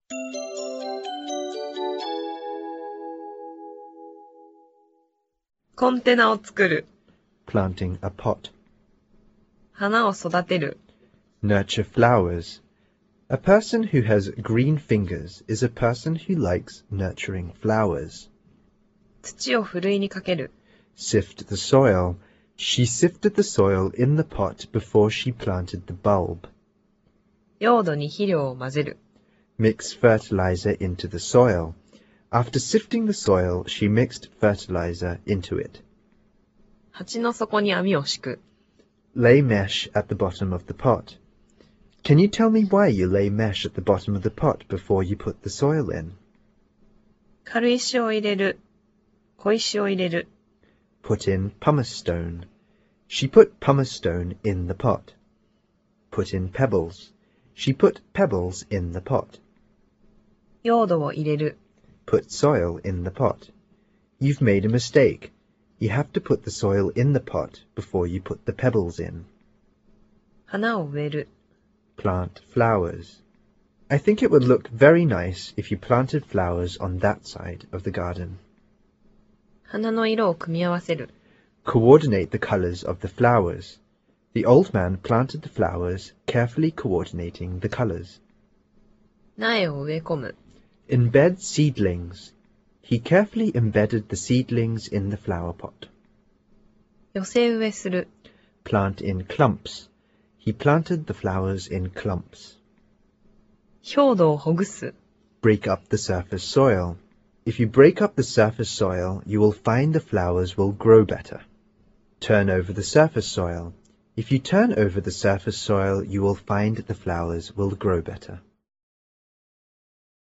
コンテナを作る。 planting a pot. 花を育てる。 Nurture flowers. A person who has green fingers is a person who likes nurturing flowers. 土をふるいにかける。 Sift the soil. She sifted the soil in the pot before she planted the bulb. 用土に肥料を混ぜる。 Mix fertilizer into the soil. After sifting the soil, she mixed fertilizer into it. 鉢の底に網を敷く。 Lay mesh at the bottom of the pot. Can you tell me why you lay mesh at the bottom of the pot before you put the soil in? 軽石を入れる。小石を入れる。 Put in pumice stone. She put pumice stone in the pot. Put in pebbles. She put pebbles in the pot. 用土を入れる。 Put soil in the pot. You've made a mistake. You have to put the soil in the pot before you put the pebbles in. 花を植える。 Plant flowers. I think it would look very nice if you planted flowers on that side of the garden. 花の色を組み合わせる。 Coordinate the colors of the flowers. The old man planted the flowers, carefully coordinating the colors. 苗を植え込む。 Embed seedlings. He carefully embedded the seedlings in the flower pot. 寄せ植えする。 Plant in clumps. He planted the flowers in clumps. 表土をほぐす。 Break up the surface soil. If you break up the surface soil, you will find the flowers will grow better. Turn over the surface soil. If you turn over the surface soil, you will find the flowers will grow better.